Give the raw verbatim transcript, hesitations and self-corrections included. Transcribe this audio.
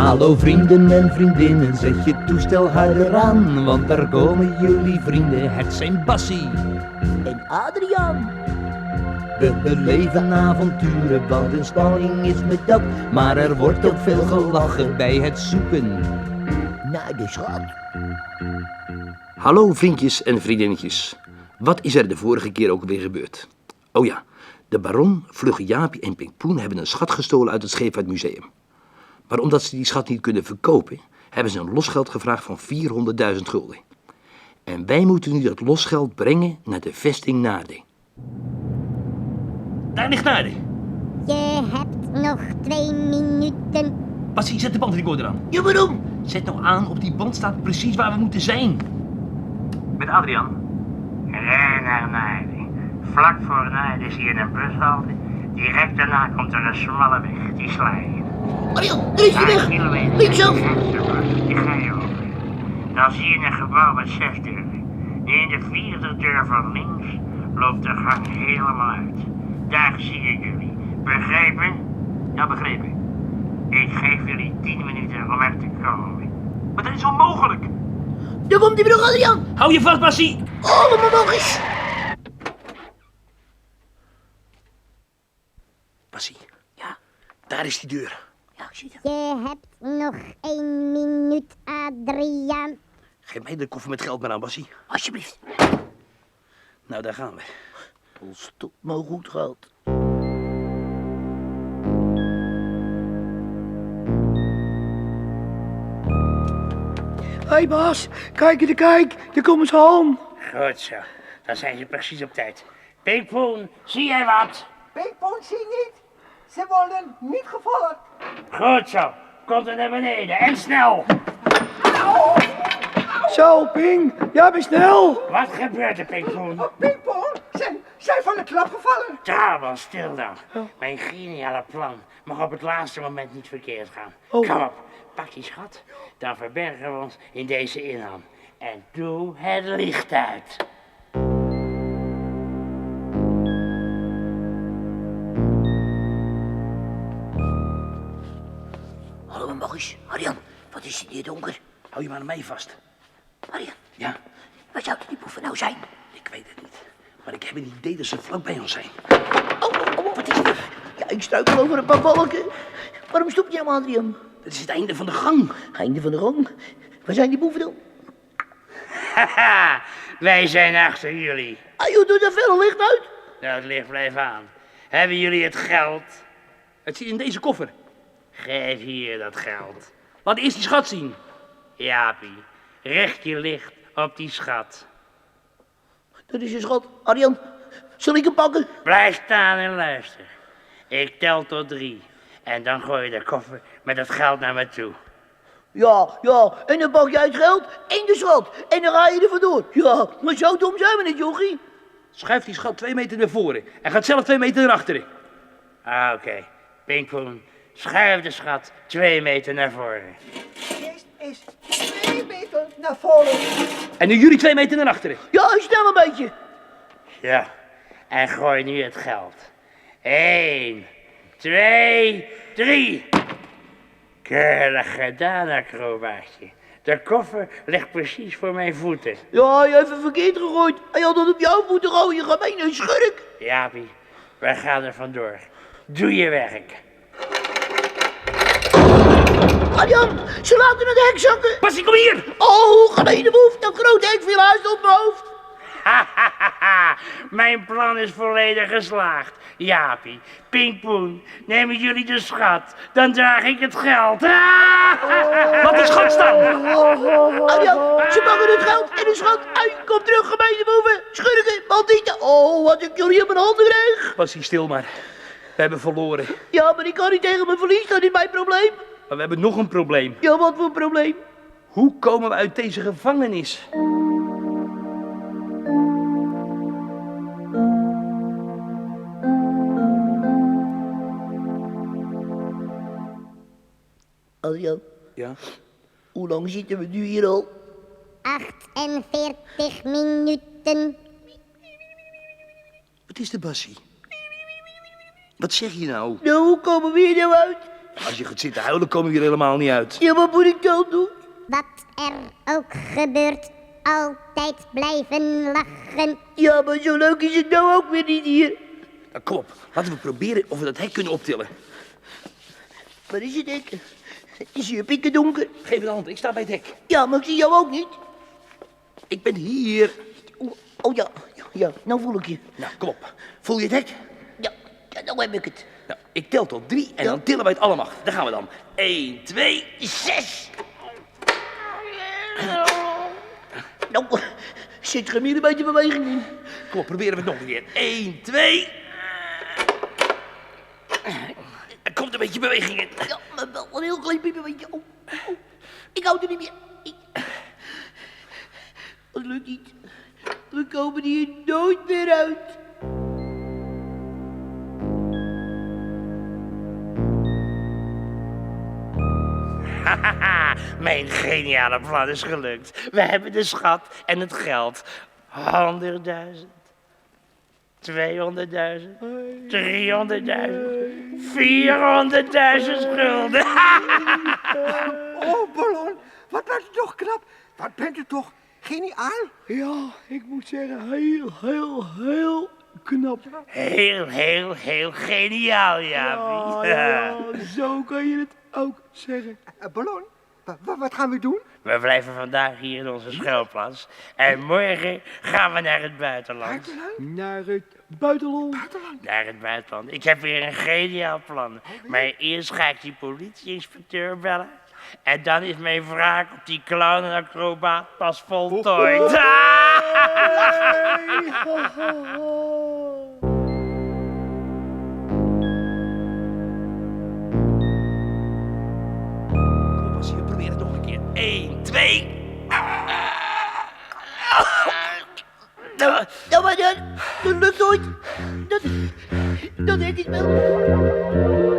Hallo vrienden en vriendinnen, zet je toestel harder aan, want daar komen jullie vrienden, het zijn Bassie en Adriaan. We beleven avonturen, want een spanning is met dat, maar er wordt ook veel gelachen bij het zoeken naar de schat. Hallo vriendjes en vriendinnetjes. Wat is er de vorige keer ook weer gebeurd? Oh ja, de baron, Vlugge Jaapie en Pinkpoen hebben een schat gestolen uit het Scheepvaartmuseum. Maar omdat ze die schat niet kunnen verkopen, hebben ze een losgeld gevraagd van vierhonderdduizend gulden. En wij moeten nu dat losgeld brengen naar de vesting Naarden. Daar ligt Naarden. Je hebt nog twee minuten. Bassie, zet de bandrecorder aan. Ja, waarom? Zet nou aan, op die band staat precies waar we moeten zijn. Met Adriaan. Rij naar Naarden. Vlak voor Naarden zie je een bushalte. Direct daarna komt er een smalle weg, die sla je. Arjan, er is de weg. Linksaf. Die ga je over. Dan zie je een gebouw met zes deuren. In de vierde deur van links loopt de gang helemaal uit. Daar zie ik jullie. Begrepen? Ja, begrepen. Ik geef jullie tien minuten om er te komen. Maar dat is onmogelijk. Daar komt die brug, Adriaan. Hou je vast, Bassie. Allemaal nog eens. Bassie. Ja? Daar is die deur. Ja, ik zie het. Je hebt nog één minuut, Adriaan. Geef mij de koffer met geld maar aan, Bassie. Alsjeblieft. Nou, daar gaan we. Als het maar goed gaat. Hé hey baas, kijk eens, kijk, daar komen ze aan. Goed zo, dan zijn ze precies op tijd. Pinkpoen, zie jij wat? Pinkpoen zie niet. Ze worden niet gevolgd. Goed zo, komt er naar beneden en snel. Zo, Pink, jij bent snel. Wat gebeurt er, Pinkpoen? Pinkpoen, zijn, zijn van de klap gevallen. Trouwens, stil dan. Mijn geniale plan mag op het laatste moment niet verkeerd gaan. Oh. Kom op, pak die schat, dan verbergen we ons in deze inham. En doe het licht uit. Hallo, Maurice. Arjan, wat is hier donker? Hou je maar aan mij vast. Arjan, Ja, waar zouden die boeven nou zijn? ik weet het niet. Maar ik heb een idee dat ze vlak bij ons zijn. Oh, oh, oh, wat is dit? Ja, ik struikel over een paar valken. Waarom stop je hem, Adrian? Het is het einde van de gang. Einde van de gang. Waar zijn die boeven dan? Haha, wij zijn achter jullie. Ah joh, doe daar veel licht uit. Nou, het licht blijft aan. Hebben jullie het geld? Het zit in deze koffer. Geef hier dat geld. Laat eerst die schat zien. Jaapie, richt je licht op die schat. Dat is je schat. Arjan, zal ik hem pakken? Blijf staan en luister. Ik tel tot drie. En dan gooi je de koffer met het geld naar me toe. Ja, ja. En dan pak jij het geld en de schat. En dan ga je er vandoor. Ja, maar zo dom zijn we niet, jochie. Schuif die schat twee meter naar voren. En gaat zelf twee meter naar achteren. Ah, oké. Okay. Pinkpoen, schuif de schat twee meter naar voren. Eerst is twee meter naar voren. En nu jullie twee meter naar achteren. Ja, snel een beetje. Ja, en gooi nu het geld. Eén, twee, drie. Keurig gedaan, acrobaatje. De koffer ligt precies voor mijn voeten. Ja, je hebt het verkeerd gegooid. Hij had het op jouw voeten gooien, je gemene schurk. Jaapie, wij gaan er vandoor. Doe je werk. Arjan, ze laten het hek zakken. Bassie, kom hier! Oh, gemene boef, dat grote hek viel huis op mijn hoofd. Hahaha, mijn plan is volledig geslaagd. Jaapie, Pinkpoen, nemen jullie de schat, dan draag ik het geld. Laat die schat staan! Arjan, ze pakken het geld en de schat. Uit, kom terug, gemene boeven, schurken, bandieten. Oh, wat ik jullie op mijn handen kreeg. Bassie, stil maar. We hebben verloren. Ja, maar ik kan niet tegen mijn verlies, dat is mijn probleem. Maar we hebben nog een probleem. Ja, wat voor probleem? Hoe komen we uit deze gevangenis? Arjan, Ja? hoe lang zitten we nu hier al? achtenveertig minuten. Wat is er, Bassie? Wat zeg je nou? Nou, hoe komen we hier nou uit? Als je gaat zitten huilen, kom je er helemaal niet uit. Ja, wat moet ik dan doen? Wat er ook gebeurt, altijd blijven lachen. Ja, maar zo leuk is het nou ook weer niet hier. Nou, kom op, laten we proberen of we dat hek kunnen optillen. Waar is het hek? Het is hier pikken donker. Geef me de hand, ik sta bij het hek. Ja, maar ik zie jou ook niet. Ik ben hier. Oh, oh ja, ja, ja, nou voel ik je. Nou, kom op. Voel je het hek? Ja, ja nou heb ik het. Nou, ik tel tot drie en Ja. dan tillen wij het allemaal. Daar gaan we dan. Eén, twee, zes. Nou, zit er meer een beetje beweging in. Kom op, proberen we het nog een keer. Eén, twee. Er komt een beetje beweging in. Ja, maar wel een heel klein beetje. Oh, oh. Ik hou er niet meer. Ik... Dat lukt niet. We komen hier nooit meer uit. Hahaha, mijn geniale plan is gelukt. We hebben de schat en het geld. Honderdduizend. Tweehonderdduizend. Driehonderdduizend. Vierhonderdduizend gulden. Oh, Ballon, wat bent u toch knap. Wat bent u toch geniaal. Ja, ik moet zeggen, heel, heel, heel knap. Heel, heel, heel geniaal, Jaapie. Ja, ja, zo kan je het ook zeggen. Uh, Ballon, wa- wa- wat gaan we doen? We blijven vandaag hier in onze schuilplaats. En morgen gaan we naar het buitenland. Buitenland? Naar het buitenland. Naar het buitenland. Ik heb weer een geniaal plan. Maar eerst ga ik die politieinspecteur bellen. En dan is mijn wraak op die clown en acrobaat pas voltooid. Kom eens hier, probeer het nog een keer. Eén, twee. Nou, nou maar dan. Dat lukt nooit. Dat, dat denk ik wel.